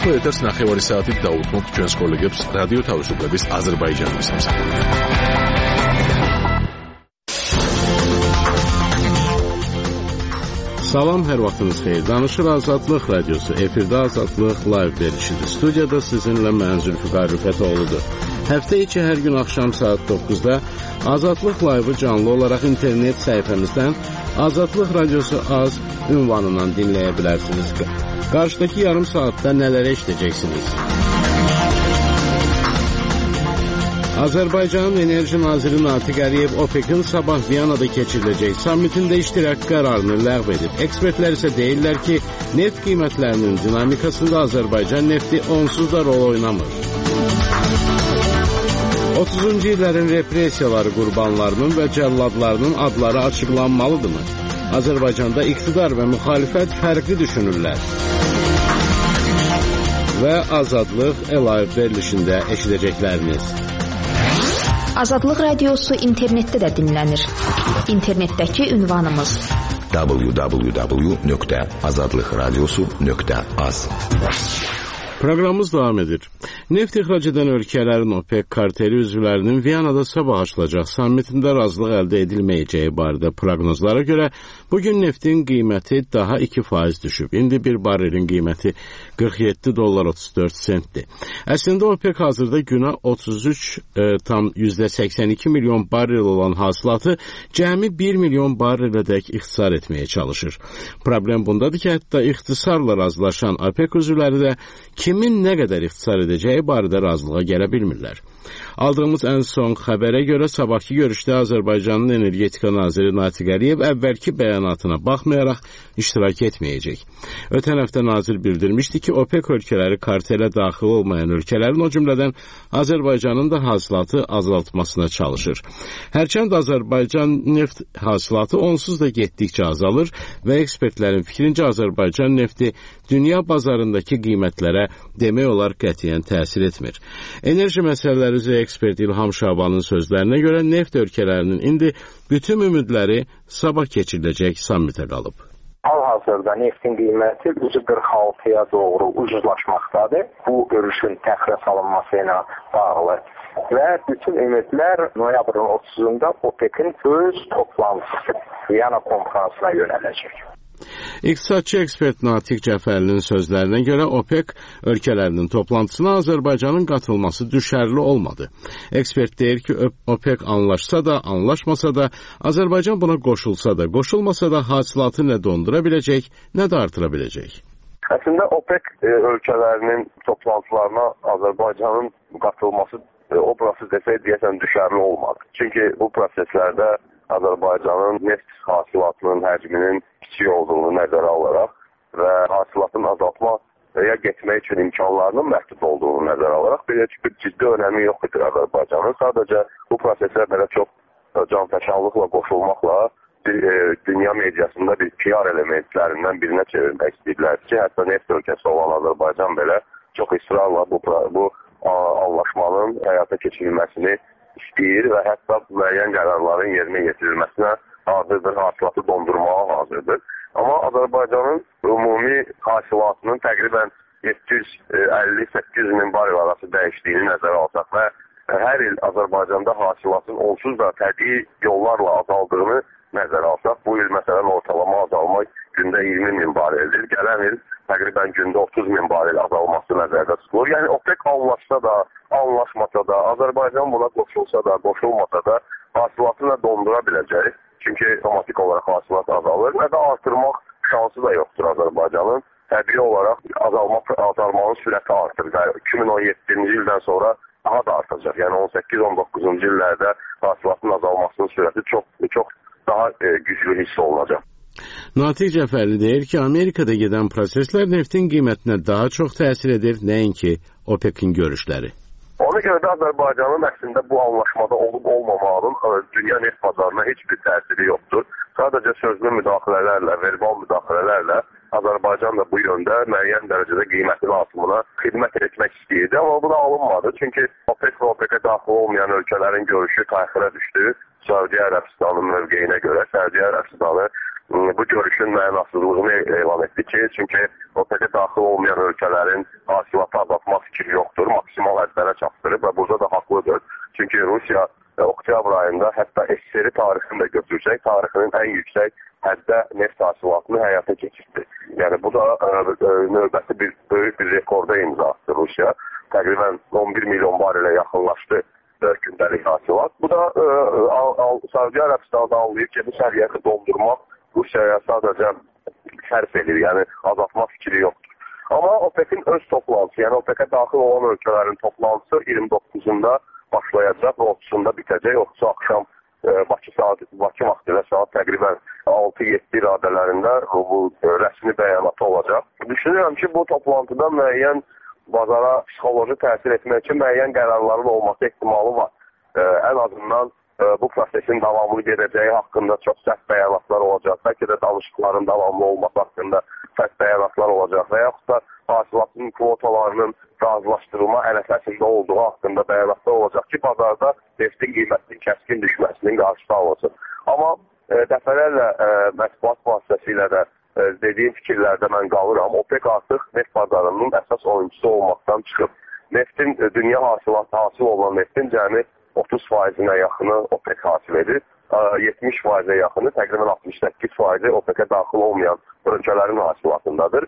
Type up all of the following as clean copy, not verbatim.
ახლა ეთერს 9 საათით დაუთმობთ ჩვენს კოლეგებს რადიო თავისუფლების აზერბაიჯანის სამსახურში. Salam, hər vaxtınız xeyir. Danışır Azadlıq Radiosu. Efirdə Azadlıq live verilişidir. Studiyada sizinlə mən Zülfüqar Rüfətoğludur. Həftə içi hər gün axşam saat 9-da Azadlıq Live-ı canlı olaraq internet səhifəmizdən Azadlıq Radiosu az ünvanından dinləyə bilərsiniz. Qarşıdakı yarım saatda nələrə işləyəcəksiniz? Azərbaycanın Enerji Naziri Natiq Əliyev OPEC-in sabah Viyanada keçiriləcək sammitində iştirak qərarını ləğv edib. Ekspertlər isə deyirlər ki, neft qiymətlərinin dinamikasında Azərbaycan nefti onsuz da rol oynamır. 30-cu illərin repressiyaları qurbanlarının və cəlladlarının adları açıqlanmalıdırmı? Azərbaycanda iqtidar və müxalifət fərqli düşünürlər. Və Azadlıq Live verilişində eşidəcəkləriniz. Azadlıq Radiosu internetdə də dinlənir. İnternetdəki ünvanımız www.azadlıqradiosu.az. Proqramımız davam edir. Neft ixrac edən ölkələrin OPEC karteli üzvlərinin Viyanada sabah açılacaq sammitində razılıq əldə edilməyəcəyi barədə proqnozlara görə bugün neftin qiyməti daha 2% düşüb. İndi bir barelin qiyməti $47.34-dir. Əslində OPEC hazırda günə 33,82 milyon barel olan hasilatı cəmi 1 milyon barelədək ixtisar etməyə çalışır. Problem bundadır ki, hətta ixtisarla razılaşan OPEC üzvləri də kimin nə qədər ixtisar edəcəyi barədə razılığa gələ bilmirlər. Aldığımız ən son xəbərə görə sabahki görüşdə Azərbaycanın Energetika Naziri Natiq Əliyev əvvəlki bəyanatına baxmayaraq iştirak etməyəcək. Ötən həftə nazir bildirmişdi ki, OPEC ölkələri kartelə daxil olmayan ölkələrin o cümlədən Azərbaycanın da hasilatı azaltmasına çalışır. Hərçənd Azərbaycan neft hasilatı onsuz da getdikcə azalır və ekspertlərin fikrincə Azərbaycan nefti dünya bazarındakı qiymətlərə demək olar qətiyyən təsir etmir. Enerji məsələləri üzrə ekspert İlham Şabanın sözlərinə görə neft ölkələrinin indi bütün ümidləri sabah keçiriləcək sammitə qalıb. Hal-hazırda neftin qiyməti 46-ya doğru ucuzlaşmaqdadır. Bu görüşün təxirə salınması ilə bağlı və bütün ümidlər noyabrın 30-da OPEC-in öz toplantısı Viyana konferansına yönələcək. İqtisadçı ekspert Natiq Cəfərlinin sözlərinə görə OPEC ölkələrinin toplantısına Azərbaycanın qatılması düşərli olmadı. Ekspert deyir ki, OPEC anlaşsa da, anlaşmasa da, Azərbaycan buna qoşulsa da, qoşulmasa da hasilatı nə dondura biləcək, nə də artıra biləcək. Əslində OPEC ölkələrinin toplantılarına Azərbaycanın qatılması o proses desək deyəsən düşərli olmadı. Çünki bu proseslərdə Azərbaycanın neft hasilatının həcminin kiçik olduğunu nəzərə alaraq və hasilatın azaltmaya getmək üçün imkanlarının məhdud olduğunu nəzərə alaraq bir ciddi önəmi yox edir Azərbaycanın. Sadəcə bu prosesə belə çox canfəşanlıqla qoşulmaqla dünya mediasında bir PR elementlərindən birinə çevirmək istəyirlər ki, hətta neft ölkəsi olan Azərbaycan belə çox israrla bu anlaşmanın həyata keçirilməsini istəyir və hətta müəyyən qərarların yerinə yetirilməsinə hazırdır, hasilatı dondurmağa hazırdır. Amma Azərbaycanın ümumi hasilatının təqribən 750-800 min barel arası dəyişdiyini nəzərə alsaq və hər il Azərbaycanda hasilatın onsuz da təbii yollarla azaldığını nəzərə alsaq, bu il məsələn ortalama azalma gündə 20 min bareldir. Gələn il təqribən gündə 30 min barel azalması nəzərdə tutulur. Yəni OPEC anlaşsa da, anlaşmasa da, Azərbaycan buna qoşulsa da, qoşulmasa da hasilatını dondura biləcək. Çünki otomatik olaraq hasilat azalır və də artırmaq şansı da yoxdur Azərbaycanın. Təbii olaraq azalmanın sürəti artır və 2017-ci ildən sonra daha da artacaq. Yəni 18-19-cu illərdə hasilatın azalmasının sürəti çox daha güclü hiss olunacaq. Natiq Cəfərli deyir ki, Amerikada gedən proseslər neftin qiymətinə daha çox təsir edir, nəinki OPEC-in görüşləri. Ona görə də Azərbaycanın əslində bu anlaşmada olub-olmamağının dünya neft bazarına heç bir təsiri yoxdur. Sadəcə sözlü müdaxilələrlə, verbal müdaxilələrlə Azərbaycan da bu yöndə müəyyən dərəcədə qiymətin artımına xidmət etmək istəyirdi, amma bu da alınmadı. Çünki OPEC və OPEC-ə daxil olmayan ölkələrin görüşü təxirə düşdü. Səudiyyə Ərəbistanının mövqeyinə görə Səudiyyə Ərəbistanı bu görüşün mənasızlığını elan etdi ki, çünki OPEC-ə daxil olmayan ölkələrin hasilatı azaltmaq fikri yoxdur, maksimal hədlərə çatdırıb və burada da haqlıdır. Çünki Rusiya oktyabr ayında hətta SSR tarixini də götürsək, tarixinin ən yüksək həddə neft hasilatını həyata keçirdi. Yəni bu da növbəti böyük bir rekorda imza attı Rusiya. Təqribən 11 milyon barelə yaxınlaşdı gündəlik hasilat. Bu da Səudiyyə Ərəbistanı anlayır ki, bu səviyyəni doldurmaq Rusiyaya sadəcə sərf edir, yəni azaltmaq fikri yoxdur. Amma OPEC-in öz toplantısı, yəni OPEC-ə daxil olan ölkələrin toplantısı 29-unda başlayacaq və 30-unda bitəcək. 30 axşam Bakı vaxtı ilə saat təqribən 6-7 iradələrində bu rəsmi bəyanatı olacaq. Düşünürəm ki, bu toplantıda müəyyən bazara psixoloji təsir etmək üçün müəyyən qərarların olması ehtimalı var. Ən azından bu prosesin davamlı gedəcəyi haqqında çox sərt bəyanatlar olacaq. Bəlkə də danışıqların davamlı olması haqqında sərt bəyanatlar olacaq və yaxud da hasilatın kvotalarının razılaşdırılma ərəfəsində olduğu haqqında bəyanatlar olacaq ki, bazarda neftin qiymətinin kəskin düşməsinin qarşısı alınacaq. Amma dəfələrlə mətbuat vasitəsilə də dediyim fikirlərdə mən qalıram. OPEC artıq neft bazarının əsas oyuncusu olmaqdan çıxıb. Neftin, dünya hasil olan neftin cəmi 30%-ə yaxını OPEC hasil edir. 70%-ə yaxını, təqribən 68%-i OPEC-ə daxil olmayan ölkələrin hasilatındadır.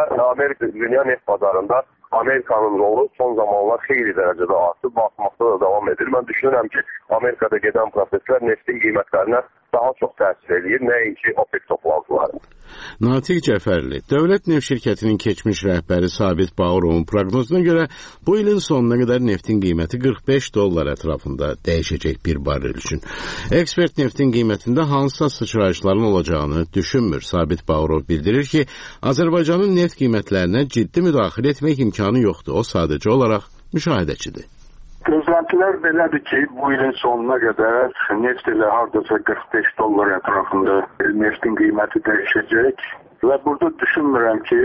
Və dünya neft bazarında Amerikanın rolu son zamanlar xeyli dərəcədə artıb, artmaqda da davam edir. Mən düşünürəm ki, Amerikada gedən proseslər neftin qiymətlərinə daha çox təsir edir, nəinki OPEC toplantıları. Natiq Cəfərli, Dövlət Neft Şirkətinin keçmiş rəhbəri Sabit Bağırovun proqnozuna görə bu ilin sonuna qədər neftin qiyməti $45 ətrafında dəyişəcək bir barrel üçün. Ekspert neftin qiymətində hansısa sıçrayışların olacağını düşünmür. Sabit Bağırov bildirir ki, Azərbaycanın neft qiymətlərinə ciddi müdaxilə etmək imkanı yoxdur. O sadəcə olaraq müşahidəçidir. Gözləntilər belədir ki, bu ilin sonuna qədər neft ilə hardasa $45 ətrafında neftin qiyməti dəyişəcək və burada düşünmürəm ki,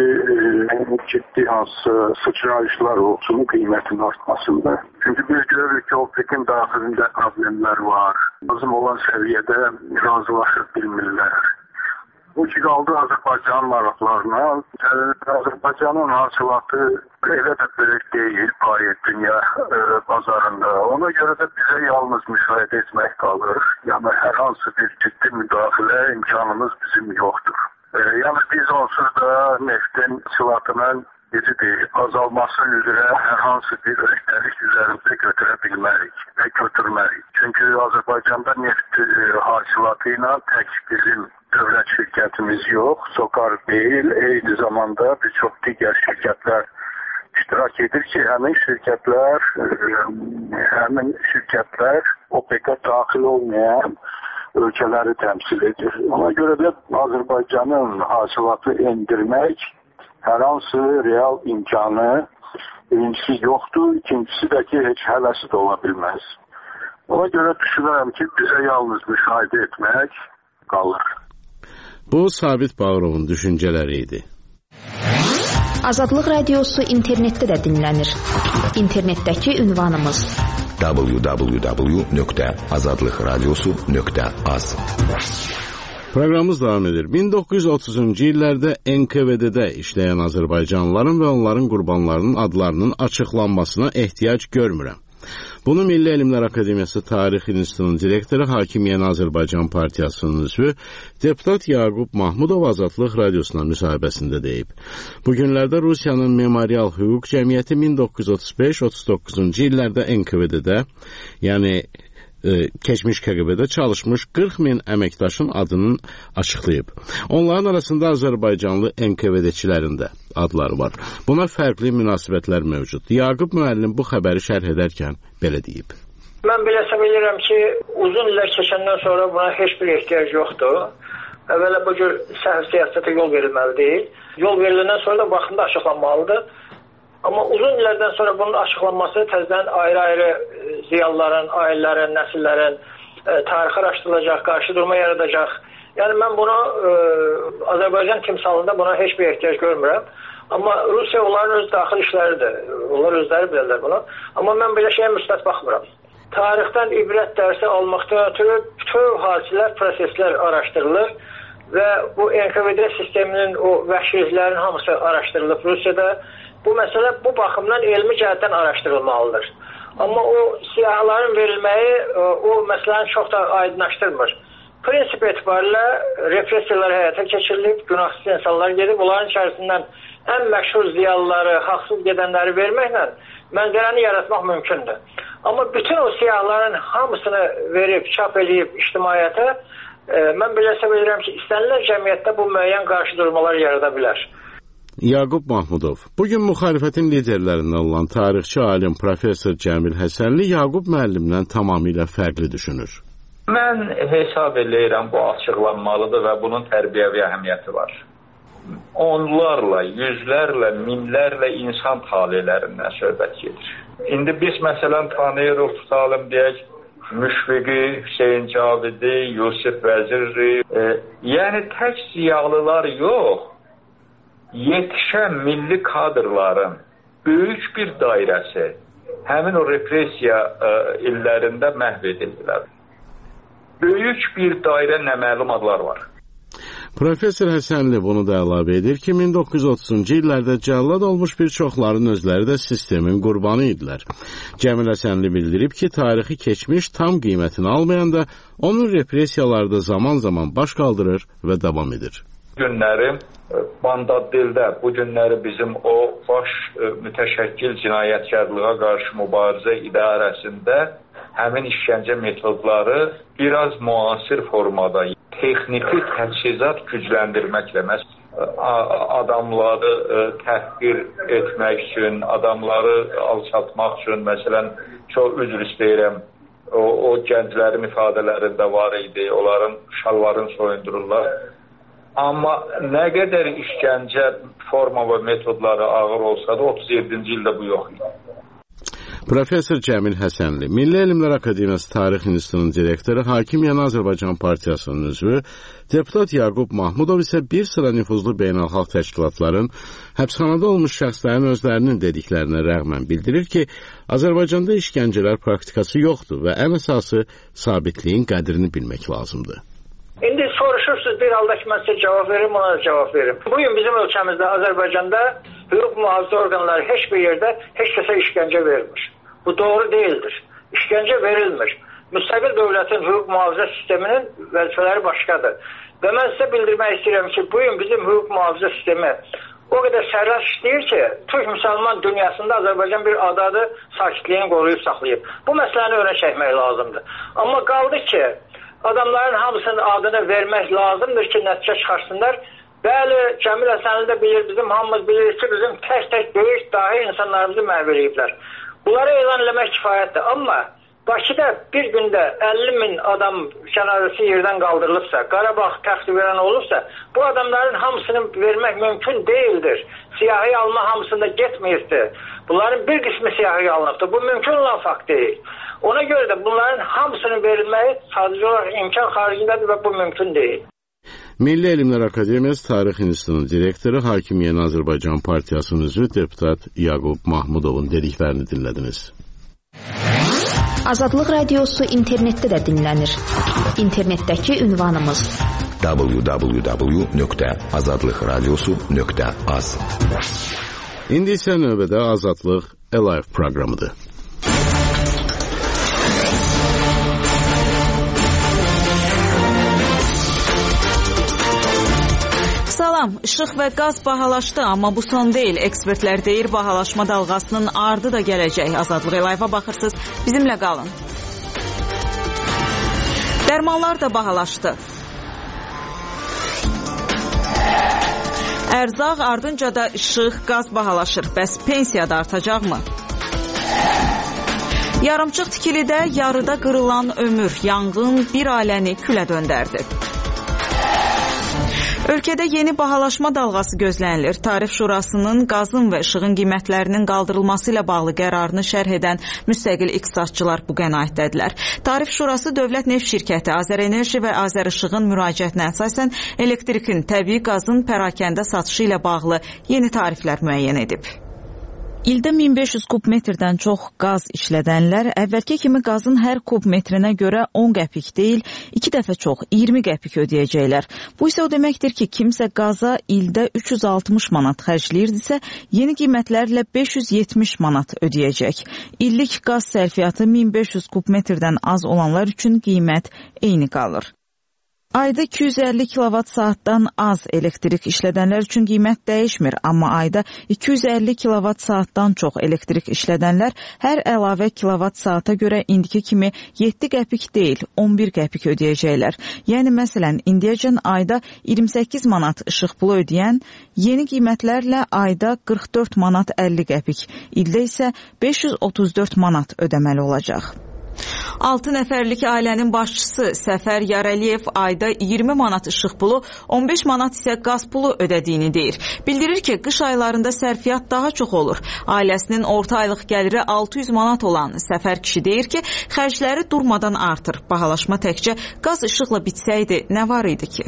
ciddi hansı sıçrayışlar olsun qiymətin artmasında. Çünki biz görürük ki, OPEC-in daxilində problemlər var. Lazım olan səviyyədə razılaşıb bilmirlər. Bu ki, qaldı Azərbaycan maraqlarına. Azərbaycanın hasilatı elə də böyük deyil dünya bazarında. Ona görə də bizə yalnız müşahidə etmək qalır. Yəni, hər hansı bir ciddi müdaxilə imkanımız bizim yoxdur. Yəni, biz onsuz da neftin hasilatının azalması üzrə hər hansı bir öhdəlik üzərində götürə bilmərik və götürmərik. Çünki Azərbaycanda neft hasilatı ilə tək bizim dövlət şirkətimiz yox, SOCAR deyil, eyni zamanda bir çox digər şirkətlər iştirak edir ki, həmin şirkətlər OPEC-ə daxil olmayan ölkələri təmsil edir. Ona görə də Azərbaycanın hasilatı endirmək hər hansı real imkanı birincisi yoxdur, ikincisi də ki, heç həvəsi də ola bilməz. Ona görə düşünürəm ki, bizə yalnız müşahidə etmək qalır. Bu, Sabit Bağırovun düşüncələri idi. Azadlıq Radiosu internetdə də dinlənir. İnternetdəki ünvanımız www.azadlıqradiosu.az. Proqramımız davam edir. 1930-cu illərdə NKVD-də işləyən azərbaycanlıların və onların qurbanlarının adlarının açıqlanmasına ehtiyac görmürəm. Bunu Milli Elmlər Akademiyası Tarix İnstitutunun direktoru Hakim Yeni Azərbaycan Partiyasının üzvü deputat Yaqub Mahmudov Azadlıq Radiosuna müsahibəsində deyib. Bu günlərdə Rusiyanın Memorial Hüquq Cəmiyyəti 1935-39-cu illərdə NKVD-də, yəni keçmiş KGB-də çalışmış 40 min əməkdaşın adını açıqlayıb. Onların arasında Azərbaycanlı NKVD-çilərin də adları var. Buna fərqli münasibətlər mövcud. Yaqub müəllim bu xəbəri şərh edərkən belə deyib. Mən belə bilirəm ki, uzun illər keçəndən sonra buna heç bir ehtiyac yoxdur. Əvvəla bu cür səhv siyasətə yol verilməli deyil. Yol veriləndən sonra da vaxtında açıqlanmalıdır. Amma uzun illərdən sonra bunun açıqlanması təzədən ayrı-ayrı ziyalıların, ailələrin, nəsillərin tarixi araşdırılacaq, qarşı durma yaradacaq. Yəni mən bunu Azərbaycan timsalında buna heç bir ehtiyac görmürəm. Amma Rusiya onların öz daxil işləridir. Onlar özləri bilirlər bunu. Amma mən belə şeyə müsbət baxmıram. Tarixdən ibrət dərsi almaqdan ötürü bütün hadisələr, proseslər araşdırılır. və bu NKVD sisteminin o vəhşiliklərin hamısı araşdırılıb Rusiyada. Bu məsələ bu baxımdan elmi cəhətdən araşdırılmalıdır. Amma o siyahıların verilməyi o məsələni çox da aydınlaşdırmır. Prinsip etibarilə repressiyalar həyata keçirilib, günahsız insanlar gedib, onların içərisindən ən məşhur ziyalıları, haqsız gedənləri verməklə mənzərəni yaratmaq mümkündür. Amma bütün o siyahıların hamısını verib, çap edib ictimaiyyətə, mən belə hesab edirəm ki, istənilən cəmiyyətdə bu müəyyən qarşıdurmalar yarada bilər. Yaqub Mahmudov. Bugün müxalifətin liderlərindən olan tarixçi alim professor Cəmil Həsənli Yaqub müəllimlə tamamilə fərqli düşünür. Mən hesab edirəm bu açıqlanmalıdır və bunun tərbiyəvi əhəmiyyəti var. Onlarla, yüzlərlə, minlərlə insan talelərindən söhbət gedir. İndi biz məsələn tanıyırıq, tutalım deyək, Müşfiqi, Hüseyin Cavidi, Yusif Vəziri, yəni tək ziyalılar yox, yetişən milli kadrların böyük bir dairəsi həmin o repressiya illərində məhv edildilər. Böyük bir dairə məlumatlar var. Professor Həsənli bunu da əlavə edir ki, 1930-cu illərdə cəllad olmuş bir çoxların özləri də sistemin qurbanı idilər. Cəmil Həsənli bildirib ki, tarixi keçmiş tam qiymətini almayanda onun repressiyaları da zaman-zaman baş qaldırır və davam edir. Günləri Bandadildə, bu günləri bizim o baş mütəşəkkil cinayətkarlığa qarşı mübarizə idarəsində həmin işgəncə metodları biraz müasir formada, texniki təchizat gücləndirməklə, adamları təhqir etmək üçün, adamları alçaltmaq üçün, məsələn, çox üzr istəyirəm, o gənclərin ifadələrində var idi, onların şalvarını soyundururlar. Amma nə qədər işgəncə forma və metodları ağır olsa da 37-ci ildə bu yox idi. Professor Cəmil Həsənli, Milli Elmlər Akademiyası Tarix İnstitutunun direktoru, Hakim Yeni Azərbaycan Partiyasının üzvü, deputat Yaqub Mahmudov isə bir sıra nüfuzlu beynəlxalq təşkilatların həbsxanada olmuş şəxslərin özlərinin dediklərinə rəğmən bildirir ki, Azərbaycanda işgəncələr praktikası yoxdur və ən əsası sabitliyin qədrini bilmək lazımdır. İndi soruşursunuz bir halda ki, mən sizə cavab verim, ona da cavab verim. Bugün bizim ölkəmizdə, Azərbaycanda hüquq mühafizə orqanları heç bir yerdə heç kəsə işgəncə vermir. Bu doğru deyildir. İşgəncə verilmir. Müstəqil dövlətin hüquq mühafizə sisteminin vəzifələri başqadır. Və mən sizə bildirmək istəyirəm ki, bugün bizim hüquq mühafizə sistemi o qədər sərraç işləyir ki, Türk müsəlman dünyasında Azərbaycan bir adadır, sakitliyini qoruyub saxlayıb. Bu məsələni önə çəkmək lazımdır. Amma qaldı ki, adamların hamısının adını vermək lazımdır ki, nəticə çıxarsınlar. Bəli, Cəmil Həsənli də bilir, bizim hamımız bilirik ki, bizim tək-tək böyük dahi insanlarımızı məhv ediblər. Bunları elan eləmək kifayətdir. Amma Bakıda bir gündə 50.000 adam cənazəsi yerdən qaldırılıbsa, Qarabağ təxti verən olursa, bu adamların hamısını vermək mümkün deyildir. Siyahı alma hamısında getməyirdi. Bunların bir qismi siyahı alınıbdır. Bu mümkün olan fakt deyil. Ona görə də bunların hamısının verilməyi sadəcə olaraq imkan xaricindədir və bu mümkün deyil. Milli Elmlər Akademiyası Tarix İnstitutunun direktoru, Hakim Yeni Azərbaycan Partiyasının üzvü deputat Yaqub Mahmudovun dediklərini dinlədiniz. Azadlıq Radiosu internetdə də dinlənir. İnternetdəki ünvanımız www.azadlıqradiosu.az. İndi isə növbədə Azadlıq Alive proqramıdır. Salam, işıq və qaz bahalaşdı, amma bu son deyil. Ekspertlər deyir, bahalaşma dalğasının ardı da gələcək. Azadlıq Live-a baxırsınız, bizimlə qalın. Dərmanlar da bahalaşdı. Ərzaq, ardınca da işıq, qaz bahalaşır. Bəs pensiya da artacaqmı? Yarımçıq tikilidə yarıda qırılan ömür, yanğın bir ailəni külə döndərdi. Ölkədə yeni bahalaşma dalğası gözlənilir. Tarif Şurasının qazın və işığın qiymətlərinin qaldırılması ilə bağlı qərarını şərh edən müstəqil iqtisadçılar bu qənaətdədirlər. Tarif Şurası Dövlət Neft Şirkəti, Azərenerji və Azərişığın müraciətinə əsasən elektrikin, təbii qazın pərakəndə satışı ilə bağlı yeni tariflər müəyyən edib. İldə 1500 kub metrdən çox qaz işlədənlər əvvəlki kimi qazın hər kub metrinə görə 10 qəpik deyil, 2 dəfə çox 20 qəpik ödəyəcəklər. Bu isə o deməkdir ki, kimsə qaza ildə 360 manat xərcləyirdisə, yeni qiymətlərlə 570 manat ödəyəcək. İllik qaz sərfiyyatı 1500 kub metrdən az olanlar üçün qiymət eyni qalır. Ayda 250 kilovat saatdan az elektrik işlədənlər üçün qiymət dəyişmir, amma ayda 250 kilovat saatdan çox elektrik işlədənlər hər əlavə kilovat saata görə indiki kimi 7 qəpik deyil, 11 qəpik ödəyəcəklər. Yəni, məsələn, indiyəcən ayda 28 manat işıq pulu ödəyən, yeni qiymətlərlə ayda 44 manat 50 qəpik, ildə isə 534 manat ödəməli olacaq. 6 nəfərlik ailənin başçısı Səfər Yarəliyev ayda 20 manat işıq pulu, 15 manat isə qaz pulu ödədiyini deyir. Bildirir ki, qış aylarında sərfiyyat daha çox olur. Ailəsinin orta aylıq gəliri 600 manat olan Səfər kişi deyir ki, xərcləri durmadan artır. Bahalaşma təkcə qaz işıqla bitsəydi, nə var idi ki?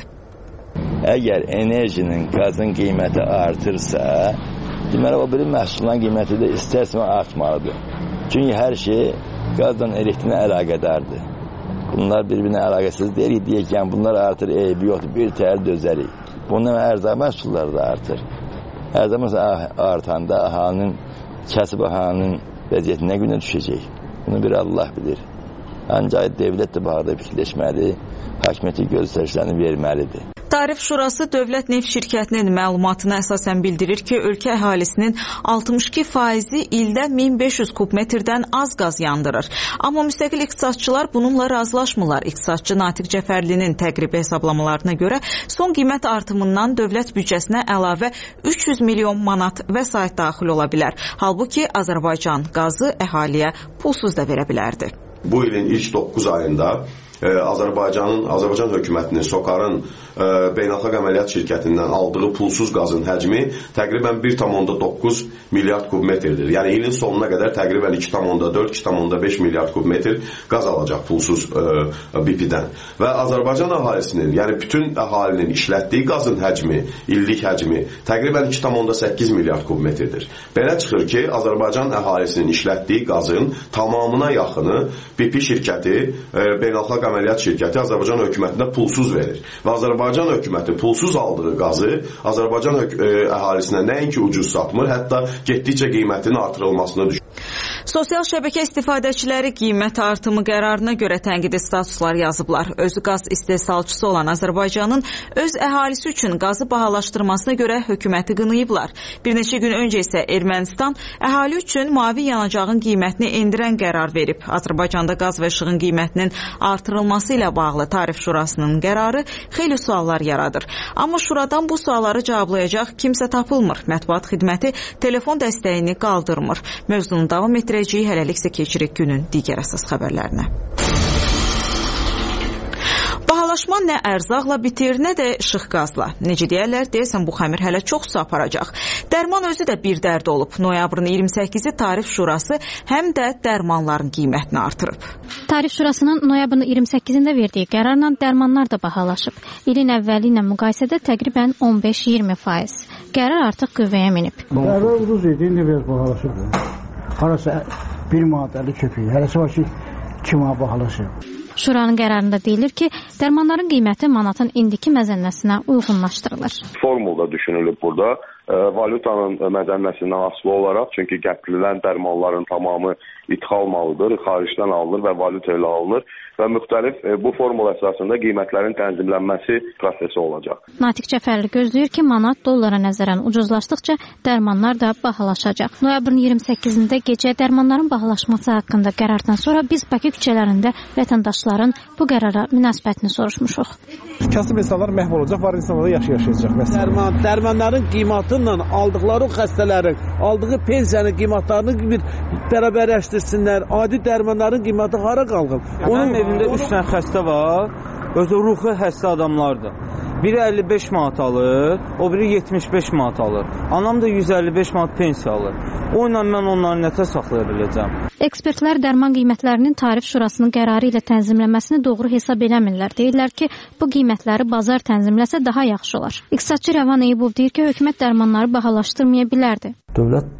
Əgər enerjinin, qazın qiyməti artırsa, deməli, o biri məhsulların qiyməti də istərsəm artmalıdır. Çünki hər şey qazdan elektriklə əlaqədardır. Bunlar bir-birinə əlaqəsiz deyirik, deyək ki, bunlar artır, eybi yoxdur, bir təhər dözərik. Bundan ərzaq məhsulları da artır. Ərzaq məhsulları artanda əhalinin, kəsib əhalinin vəziyyəti nə günə düşəcək? Bunu bir Allah bilir. Ancaq devlət də bu arada fikirləşməli, hakimiyyəti göstərişlərini verməlidir. Tarif Şurası Dövlət Neft Şirkətinin məlumatına əsasən bildirir ki, ölkə əhalisinin 62%-i ildə 1500 kub metrdən az qaz yandırır. Amma müstəqil iqtisadçılar bununla razılaşmırlar. İqtisadçı Natiq Cəfərlinin təqribi hesablamalarına görə son qiymət artımından dövlət büdcəsinə əlavə 300 milyon manat vəsait daxil ola bilər. Halbuki Azərbaycan qazı əhaliyə pulsuz da verə bilərdi. Bu ilin ilk 9 ayında Azərbaycan hökumətinin SOCAR-ın beynəlxalq əməliyyat şirkətindən aldığı pulsuz qazın həcmi təqribən 1,9 milyard kub metrdir. Yəni ilin sonuna qədər təqribən 2,4-2,5 milyard kub metr qaz alacaq pulsuz BP-dən. Və Azərbaycan əhalisinin, yəni bütün əhalinin işlətdiyi qazın həcmi, illik həcmi təqribən 2,8 milyard kub metrdir. Belə çıxır ki, Azərbaycan əhalisinin işlətdiyi qazın tamamına yaxını BP şirkəti, beynəlxalq əməliyyat şirkəti Azərbaycan hökumətinə pulsuz verir. Və Azərbaycan hökuməti pulsuz aldığı qazı Azərbaycan əhalisinə nəinki ucuz satmır, hətta getdikcə qiymətinin artırılmasını düşünür. Sosial şəbəkə istifadəçiləri qiymət artımı qərarına görə tənqidi statuslar yazıblar. Özü qaz istehsalçısı olan Azərbaycanın öz əhalisi üçün qazı bahalaşdırmasına görə hökuməti qınayıblar. Bir neçə gün öncə isə Ermənistan əhali üçün mavi yanacağın qiymətini endirən qərar verib. Azərbaycanda qaz və işığın qiymətinin artırılması ilə bağlı Tarif Şurasının qərarı xeyli suallar yaradır. Amma Şuradan bu sualları cavablayacaq kimsə tapılmır. Mətbuat xidməti telefon dəstəyini qaldırmır. Mövzunun davam etdirəcəyi hələliksə keçirik günün digər əsas xəbərlərinə. Bahalaşma nə ərzaqla bitir, nə də işıq qazla. Necə deyərlər, deyəsən bu xəmir hələ çox su aparacaq. Dərman özü də bir dərd olub. Noyabrın 28-i Tarif Şurası həm də dərmanların qiymətini artırıb. Tarif Şurasının noyabrın 28-də verdiyi qərarla dərmanlar da bahalaşıb. İlin əvvəli ilə müqayisədə təqribən 15-20%. Qərar artıq qüvvəyə minib. Qərar ucuz idi, indi biraz bahalaşıb. Harası 1 manat 50 köpük, hələsi var ki 2 manat bahalaşıb. Şuranın qərarında deyilir ki, dərmanların qiyməti manatın indiki məzənnəsinə uyğunlaşdırılır. Formulda düşünülüb burada. Valyutanın məzənnəsindən asılı olaraq, çünki gətirilən dərmanların tamamı ithal malıdır, xaricdən alınır və valyuta ilə alınır və müxtəlif bu formula əsasında qiymətlərin tənzimlənməsi prosesi olacaq. Natiq Cəfərli gözləyir ki, manat dollara nəzərən ucuzlaşdıqca dərmanlar da bahalaşacaq. Noyabrın 28-də gecə dərmanların bahalaşması haqqında qərardan sonra biz Bakı küçələrində vətəndaşların bu qərara münasibətini soruşmuşuq. Kasıb insanlar məhv olacaq, var insanlar yaşayacaq. Dərmanların qiymətlə aldıqları xəstələrin, aldığı pensiyanın qiymətlərini bir bərabərləşdirsinlər. Adi dərmanların qiyməti hara qalır? Onun evində 3 dənə xəstə var, özü ruhi xəstə adamlardır. Biri 55 manat alır, o biri 75 manat alır. Anam da 155 manat pensiya alır. O ilə mən onları nətə saxlaya biləcəm? Ekspertlər dərman qiymətlərinin Tarif Şurasının qərarı ilə tənzimlənməsini doğru hesab eləmirlər. Deyirlər ki, bu qiymətləri bazar tənzimləsə daha yaxşı olar. İqtisadçı Rəvan Eyübov deyir ki, hökumət dərmanları bahalaşdırmaya bilərdi. Dövlət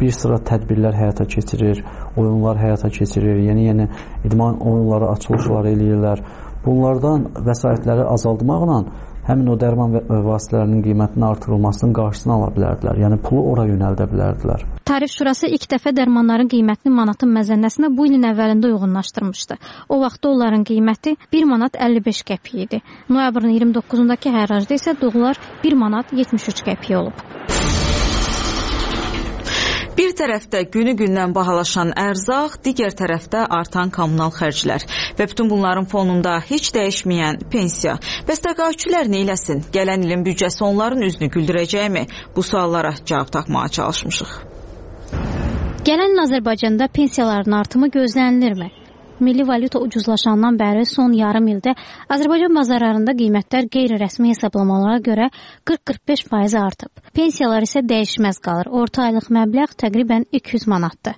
bir sıra tədbirlər həyata keçirir, oyunlar həyata keçirir, yeni idman oyunları, açılışlar eləyirlər. Bunlardan vəsaitləri azaldmaqla həmin o dərman vasitələrinin qiymətinin artırılmasının qarşısını ala bilərdilər. Yəni pulu ora yönəldə bilərdilər. Tarif Şurası ilk dəfə dərmanların qiymətini manatın məzənnəsinə bu ilin əvvəlində uyğunlaşdırmışdı. O vaxtda onların qiyməti 1 manat 55 qəpik idi. Noyabrın 29-dakı hərracda isə doğular 1 manat 73 qəpik olub. Bir tərəfdə günü-gündən bahalaşan ərzaq, digər tərəfdə artan kommunal xərclər və bütün bunların fonunda heç dəyişməyən pensiya. Bəs təqaüdçülər nə eləsin? Gələn ilin büdcəsi onların üzünü güldürəcəkmi? Bu suallara cavab tapmağa çalışmışıq. Gələn il Azərbaycanda pensiyaların artımı gözlənilirmi? Milli valyuta ucuzlaşandan bəri son yarım ildə Azərbaycan bazarlarında qiymətlər qeyri-rəsmi hesablamalara görə 40-45% artıb. Pensiyalar isə dəyişməz qalır. Orta aylıq məbləğ təqribən 200 manatdır.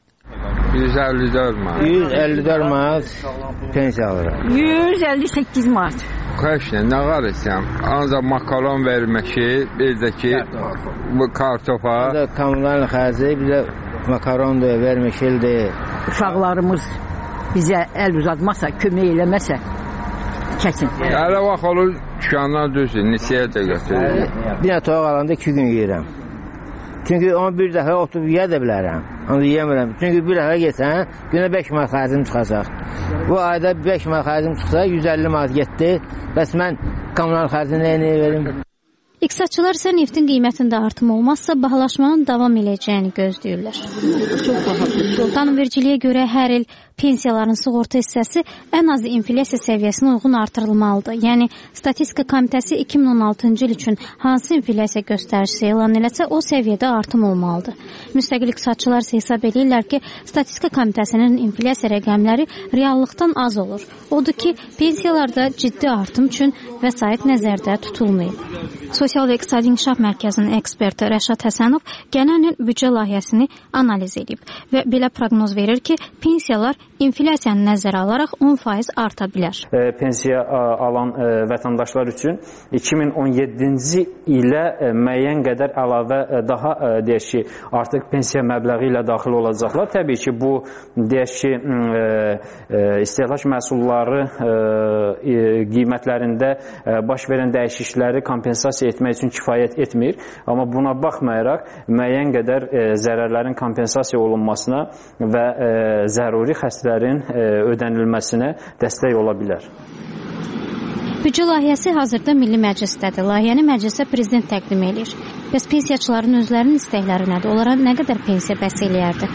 154 manat. 154 manat pensiya alıram. 158 manat. Kaçla nə qarışsam? Ancaq makaron verməki, bir də ki bu kartofa. Kommunal xərci, bir də makaron da verməkildir. Uşaqlarımız bizə əl uzatmasa, kömək eləməsə, kəsin. Hələ vaxt olur, dükandan düzür, nisiyə də götürür. Bir də toyaq alanda 2 gün yeyirəm. Çünki onu bir dəfə oturub yeyə də bilərəm. Onu yeyəmirəm. Çünki bir dəfə yesən, günə 5 manat xərcim çıxacaq. Bu ayda 5 manat xərcim çıxsa, 150 manat getdi. Bəs mən kommunal xərci nəyə verim? İqtisadçılar isə neftin qiymətində artım olmazsa bahalaşmanın davam edəcəyini gözləyirlər. Qanunvericiliyə görə hər il pensiyaların sığorta hissəsi ən azı inflyasiya səviyyəsinə uyğun artırılmalıdır. Yəni, Statistika Komitəsi 2016-cı il üçün hansı inflyasiya göstəricisi elan eləsə, o səviyyədə artım olmalıdır. Müstəqil iqtisadçılar isə hesab edirlər ki, Statistika Komitəsinin inflyasiya rəqəmləri reallıqdan az olur. Odur ki, pensiyalarda ciddi artım üçün vəsait nəzərdə tutulmayıb. Sosial və İqtisadi İnkişaf Mərkəzinin eksperti Rəşad Həsənov gələn il büdcə layihəsini analiz edib və belə proqnoz verir ki, pensiyalar inflyasiyanı nəzərə alaraq 10% arta bilər. Pensiya alan vətəndaşlar üçün 2017-ci ilə müəyyən qədər əlavə daha deyək ki, artıq pensiya məbləği ilə daxil olacaqlar. Təbii ki, bu deyək ki, istehlak məhsulları qiymətlərində baş verən dəyişiklikləri kompensasiya etmək üçün kifayət etmir. Amma buna baxmayaraq müəyyən qədər zərərlərin kompensasiya olunmasına və zəruri xəstələrin ödənilməsinə dəstək ola bilər. Büdcə layihəsi hazırda Milli Məclisdədir. Layihəni məclisə prezident təqdim edir. Bəs pensiyaçıların özlərinin istəkləri nədir? Onlara nə qədər pensiya bəs eləyərdi?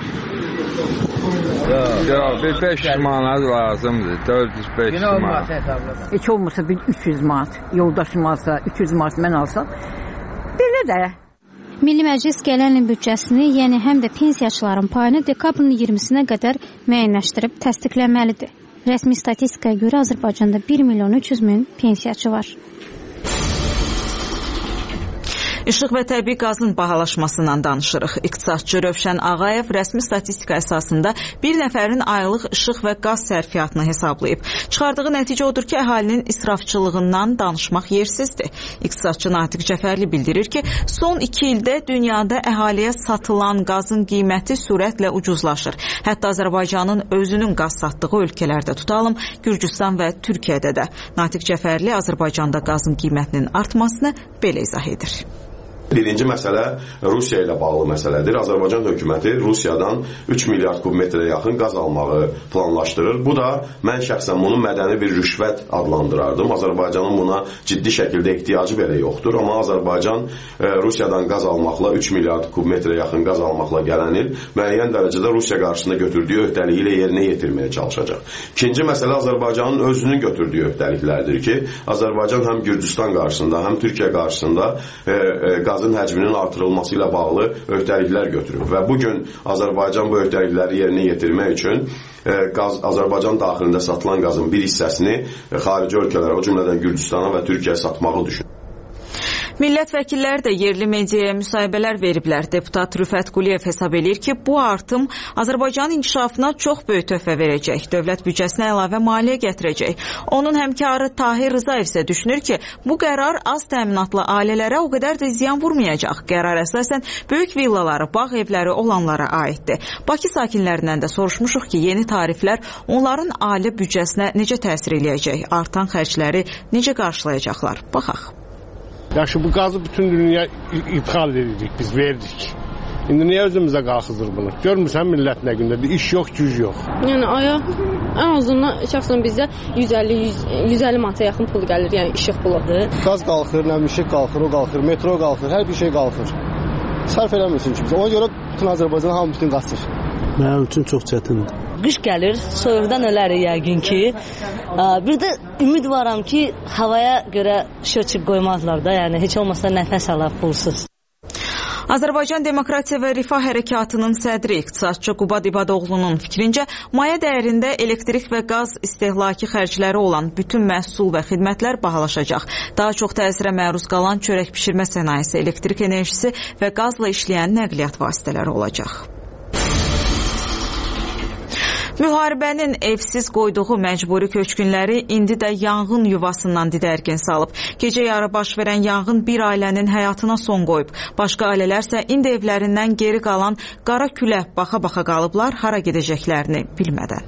Yox, bir 500 manat lazımdır. 400-500 manat. Heç olmasa bir 300 manat. Yoldaşım alsa, 300 manat mən alsam. Belə də. Milli Məclis gələn il büdcəsini, yəni həm də pensiyaçıların payını dekabrın 20-sinə qədər müəyyənləşdirib təsdiqləməlidir. Rəsmi statistikaya görə Azərbaycanda 1 milyon 300 min pensiyaçı var. İşıq və təbii qazın bahalaşmasından danışırıq. İqtisadçı Rövşən Ağayev rəsmi statistika əsasında bir nəfərin aylıq işıq və qaz sərfiyyatını hesablayıb. Çıxardığı nəticə odur ki, əhalinin israfçılığından danışmaq yersizdir. İqtisadçı Natiq Cəfərli bildirir ki, son 2 ildə dünyada əhaliyə satılan qazın qiyməti sürətlə ucuzlaşır. Hətta Azərbaycanın özünün qaz satdığı ölkələrdə tutalım, Gürcüstan və Türkiyədə də. Natiq Cəfərli Azərbaycanda qazın qiymətinin artmasını belə izah edir. Birinci məsələ Rusiya ilə bağlı məsələdir. Azərbaycan hökuməti Rusiyadan 3 milyard kubmetrə yaxın qaz almağı planlaşdırır. Bu da mən şəxsən bunu mədəni bir rüşvət adlandırardım. Azərbaycanın buna ciddi şəkildə ehtiyacı belə yoxdur. Amma Azərbaycan Rusiyadan qaz almaqla 3 milyard kubmetrə yaxın qaz almaqla gələn il müəyyən dərəcədə Rusiya qarşısında götürdüyü öhdəliyi ilə yerinə yetirməyə çalışacaq. İkinci məsələ Azərbaycanın özünün götürdüyü öhdəliklərdir ki, Azərbaycan həm Gürcüstan qarşısında, həm Türkiyə qarşısında qazın həcminin artırılması ilə bağlı öhdəliklər götürüb və bugün Azərbaycan bu öhdəlikləri yerinə yetirmək üçün Azərbaycan daxilində satılan qazın bir hissəsini xarici ölkələrə, o cümlədən Gürcüstana və Türkiyəyə satmağı düşünür. Millət vəkilləri də yerli mediaya müsahibələr veriblər. Deputat Rüfət Quliyev hesab edir ki, bu artım Azərbaycanın inkişafına çox böyük töhfə verəcək, dövlət büdcəsinə əlavə maliyyə gətirəcək. Onun həmkarı Tahir Rızayev isə düşünür ki, bu qərar az təminatlı ailələrə o qədər də ziyan vurmayacaq. Qərar əsasən böyük villaları, bağ evləri olanlara aiddir. Bakı sakinlərindən də soruşmuşuq ki, yeni tariflər onların ailə büdcəsinə necə təsir eləyəcək, artan xərcləri necə qarşılayacaqlar? Baxaq. Yaxşı, bu qazı bütün dünya ithal edirik, biz verdik. İndi niyə özümüzə qalxızır bunu? Görmürsən millət nə gündədir? İş yox, güc yox. Yəni aya ən azından şəxsən bizdə 150 manata yaxın pul gəlir, yəni işıq puludur. Qaz qalxır, işıq qalxır, o qalxır, metro qalxır, hər bir şey qalxır. Sərf eləmirsin ki biz. Ona görə bütün Azərbaycan hamı bütün qaçır. Mənim üçün çox çətindir. Qış gəlir, soyuqdan ölərik yəqin ki. Bir də ümid varam ki, havaya görə şöçüb qoymazlar da, yəni heç olmasa nəfəs alaq pulsuz. Azərbaycan Demokratiya və Rifah Hərəkatının sədri iqtisadçı Qubad İbadoğlu'nun fikrincə, maya dəyərində elektrik və qaz istehlaki xərcləri olan bütün məhsul və xidmətlər bahalaşacaq. Daha çox təsirə məruz qalan çörək bişirmə sənayesi, elektrik enerjisi və qazla işləyən nəqliyyat vasitələri olacaq. Müharibənin evsiz qoyduğu məcburi köçkünləri indi də yanğın yuvasından didərgin salıb. Gecə yarı baş verən yanğın bir ailənin həyatına son qoyub. Başqa ailələr isə indi evlərindən geri qalan qara külə baxa-baxa qalıblar, hara gedəcəklərini bilmədən.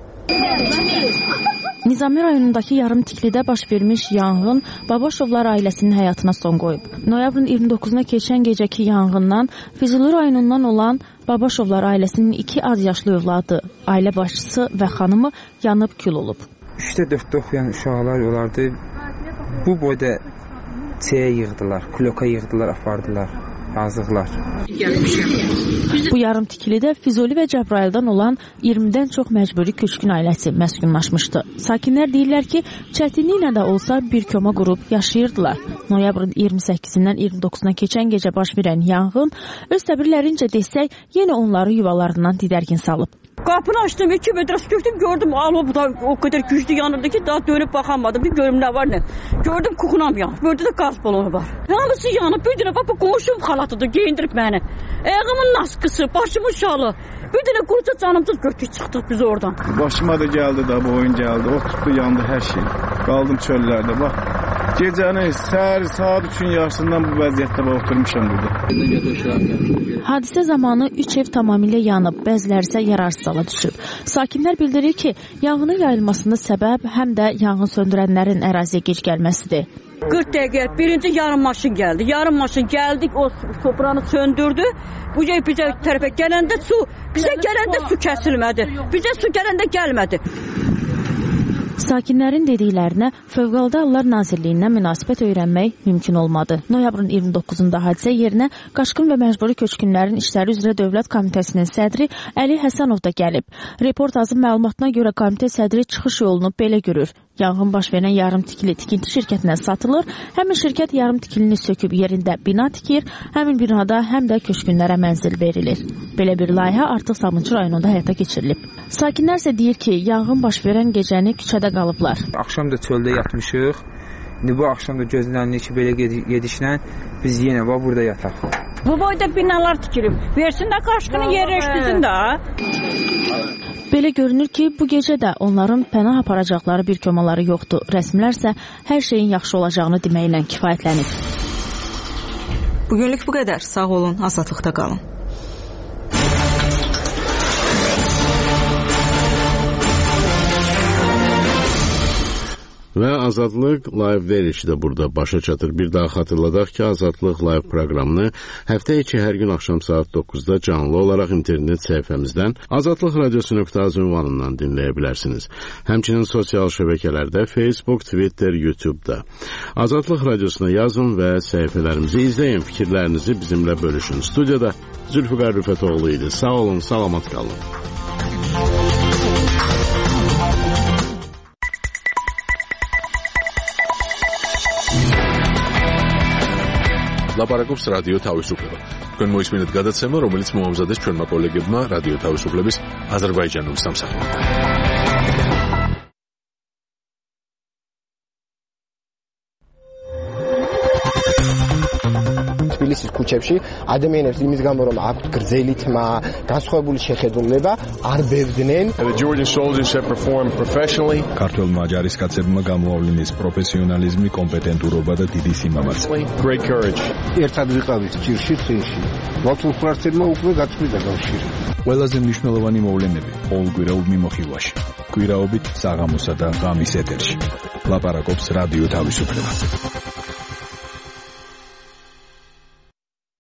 Nizami rayonundakı yarımtiklidə baş vermiş yanğın Babaşovlar ailəsinin həyatına son qoyub. Noyabrın 29-una keçən gecəki yanğından Füzuli rayonundan olan Babaşovlar ailəsinin 2 az yaşlı övladı, ailə başçısı və xanımı yanıb kül olub. 3-də 4-də oxuyan uşaqlar olardı. Bu boyda çəyə yığdılar, kloka yığdılar, apardılar. Yazıqlar. Bu yarımtikilidə Füzuli və Cəbrayıldan olan 20-dən çox məcburi köçkün ailəsi məskunlaşmışdı. Sakinlər deyirlər ki, çətinliklə də olsa bir koma qurub yaşayırdılar. Noyabrın 28-dən 29-una keçən gecə baş verən yanğın öz təbirlərincə desək, yenə onları yuvalarından didərgin salıb. Qapını açdım, 2 metre su tökdüm, gördüm alov da o kadar güclü yanırdı ki daha dönüp bakamadım. Bir görüm ne var ne. Gördüm kukunam yanıb. Burada da gaz balonu var. Hamısı yanıb. Bir dənə bak bu qonşum xalatıdır, geyindirib məni. Ayağımın naskısı, başımın şalı. Bir dənə quruca canımsız götürüb çıxdıq biz oradan. Başıma da geldi da bu oyun geldi. O tutdu, yandı her şey. Qaldım çöllerde bak. Gecəni səhər saat 3-ün yarısından bu vəziyyətdə oturmuşam burada. Hadisə zamanı 3 ev tamamilə yanıb, bəziləri isə yararsız hala düşüb. Sakinlər bildirir ki, yanğının yayılmasında səbəb həm də yanğın söndürənlərin əraziyə gec gəlməsidir. 40 dəqiqə birinci yarım maşın gəldi. Yarım maşın gəldik, o sopranı söndürdü. Bu bizə tərəfə gələndə su, bizə gələndə su kəsilmədi. Bizə su gələndə gəlmədi. Sakinlərin dediklərinə Fövqəladə Hallar Nazirliyindən münasibət öyrənmək mümkün olmadı. Noyabrın 29-unda hadisə yerinə Qaçqın və Məcburi Köçkünlərin İşləri üzrə Dövlət Komitəsinin sədri Əli Həsənov da gəlib. Reportajın məlumatına görə komitə sədri çıxış yolunu belə görür. Yanğın baş verən yarımtikili tikinti şirkətinə satılır. Həmin şirkət yarımtikilini söküb yerində bina tikir. Həmin binada həm də köçkünlərə mənzil verilir. Belə bir layihə artıq Sabunçu rayonunda həyata keçirilib. Sakinlər isə deyir ki, yanğın baş verən gecəni küçədə qalıblar. Axşam da çöldə yatmışıq. İndi bu axşam da gözlənilir ki, belə gedişlə biz yenə burada yataq. Bu boyda binalar tikilib. Versin də Qaçqını yerləşdirsin də. Belə görünür ki, bu gecə də onların pənah aparacaqları bir komaları yoxdur. Rəsmilər isə hər şeyin yaxşı olacağını deməklə kifayətlənib. Bugünlük bu qədər. Sağ olun, azadlıqda qalın. Və Azadlıq Live verilişi də burada başa çatır. Bir daha xatırladaq ki, Azadlıq Live proqramını həftə içi hər gün axşam saat 9-da canlı olaraq internet səhifəmizdən Azadlıq Radiosu.az ünvanından dinləyə bilərsiniz. Həmçinin sosial şəbəkələrdə Facebook, Twitter, YouTube-da. Azadlıq Radiosuna yazın və səhifələrimizi izləyin. Fikirlərinizi bizimlə bölüşün. Studiyada Zülfüqar Rüfətoğlu idi. Sağ olun, salamat qalın. ლაპარაკობს რადიო თავისუფლება. თქვენ მოისმინეთ გადაცემა, რომელიც მოამზადეს ჩვენმა კოლეგებმა რადიო თავისუფლების აზერბაიჯანული სამსახურიდან. თბილისის ქუჩებში ადამიანებს იმის გამო რომ აქვთ გრძელი თმა, განსხვავებული შეხედულება, არ ბევდნენ. The Georgian soldiers have performed professionally. ქართველმა ჯარისკაცებმა გამოავლინეს პროფესიონალიზმი, კომპეტენტურობა და დიდი სიმამაცე. Great courage. ერთად ვიყავით ჭირში წინში. ლოცულფრარცებმა უკვე გაწყვიტა კავშირი. ყველაზე მნიშვნელოვანი მოვლენები ყოველკვირეულ მიმოხილვაში. კვირაობით საღამოსა და ღამის ეთერში. ლაპარაკობს რადიო თავისუფლება.